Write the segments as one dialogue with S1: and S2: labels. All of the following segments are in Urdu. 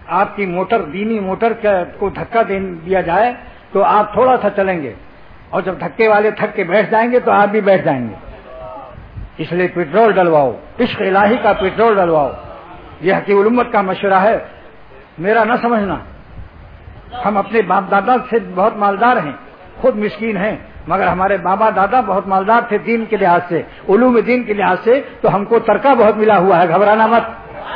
S1: آپ کی موٹر دینی موٹر کو دھکا دیا جائے تو آپ تھوڑا سا چلیں گے، اور جب دھکے والے تھک کے بیٹھ جائیں گے تو آپ بھی بیٹھ جائیں گے. اس لیے پیٹرول ڈلواؤ، عشق الہی کا پیٹرول ڈلواؤ. یہ حکیم الامت کا مشورہ ہے، میرا نہ سمجھنا. ہم اپنے باپ دادا سے بہت مالدار ہیں، خود مسکین ہیں، مگر ہمارے بابا دادا بہت مالدار تھے دین کے لحاظ سے، علوم دین کے لحاظ سے، تو ہم کو ترکہ بہت ملا ہوا ہے. گھبرانا مت.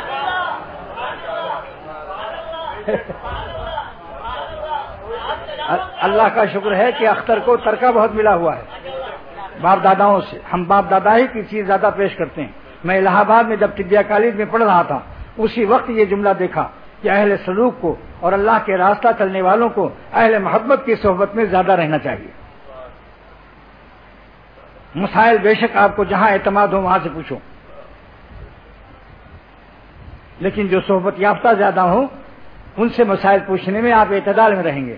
S1: اللہ کا شکر ہے کہ اختر کو ترکہ بہت ملا ہوا ہے باپ داداؤں سے. ہم باپ دادا ہی کی چیز زیادہ پیش کرتے ہیں. میں الہ آباد میں جب طبیہ کالج میں پڑھ رہا تھا اسی وقت یہ جملہ دیکھا کہ اہل سلوک کو اور اللہ کے راستہ چلنے والوں کو اہل محبت کی صحبت میں زیادہ رہنا چاہیے. مسائل بے شک آپ کو جہاں اعتماد ہو وہاں سے پوچھو، لیکن جو صحبت یافتہ زیادہ ہوں ان سے مسائل پوچھنے میں آپ اعتدال میں رہیں گے.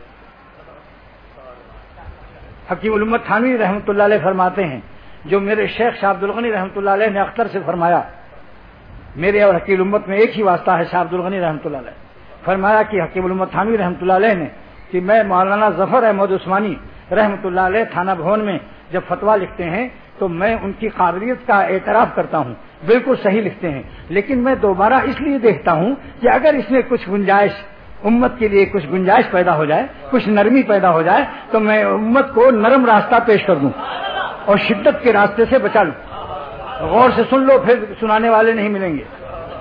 S1: حکیم الامت تھانوی رحمۃ اللہ علیہ فرماتے ہیں، جو میرے شیخ شاہ عبد الغنی رحمۃ اللہ علیہ نے اختر سے فرمایا، میرے اور حکیم الامت میں ایک ہی واسطہ ہے شاہ عبد الغنی رحمۃ اللہ علیہ. فرمایا کہ حکیم الامت تھانوی رحمۃ اللہ علیہ نے کہ میں مولانا ظفر احمد عثمانی رحمۃ اللہ علیہ تھانہ بھون میں جب فتویٰ لکھتے ہیں تو میں ان کی قابلیت کا اعتراف کرتا ہوں، بالکل صحیح لکھتے ہیں، لیکن میں دوبارہ اس لیے دیکھتا ہوں کہ اگر اس میں کچھ گنجائش، امت کے لیے کچھ گنجائش پیدا ہو جائے، کچھ نرمی پیدا ہو جائے تو میں امت کو نرم راستہ پیش کر دوں اور شدت کے راستے سے بچا لوں. غور سے سن لو، پھر سنانے والے نہیں ملیں گے.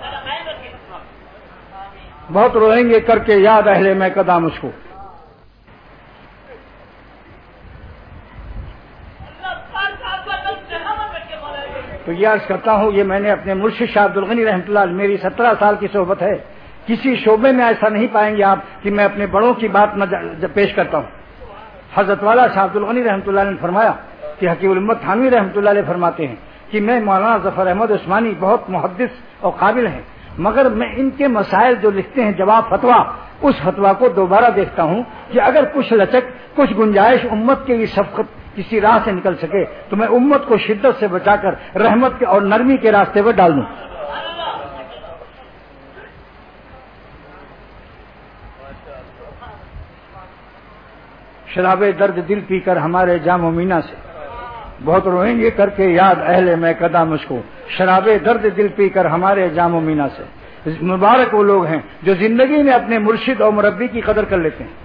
S1: بہت روئیں گے کر کے یاد اہل میں قدا مجھ کو. تو یہ عرض کرتا ہوں، یہ میں نے اپنے مرشد شاہ عبد الغنی رحمۃ اللہ علیہ، میری 17 سال کی صحبت ہے. کسی شعبے میں ایسا نہیں پائیں گے آپ کہ میں اپنے بڑوں کی بات نہ پیش کرتا ہوں. حضرت والا شاہ عبد الغنی رحمۃ اللہ علیہ نے فرمایا کہ حکیم الامت تھانوی رحمۃ اللہ علیہ فرماتے ہیں کہ میں مولانا ظفر احمد عثمانی بہت محدث اور قابل ہیں، مگر میں ان کے مسائل جو لکھتے ہیں جواب فتویٰ، اس فتویٰ کو دوبارہ دیکھتا ہوں کہ اگر کچھ لچک، کچھ گنجائش امت کے لیے شفقت کسی راہ سے نکل سکے تو میں امت کو شدت سے بچا کر رحمت کے اور نرمی کے راستے پر ڈال دوں. شراب درد دل پی کر ہمارے جام و مینا سے، بہت روئیں گے کر کے یاد اہل میں قدا مجھ کو. شراب درد دل پی کر ہمارے جام و مینا سے. مبارک وہ لوگ ہیں جو زندگی میں اپنے مرشد اور مربی کی قدر کر لیتے ہیں.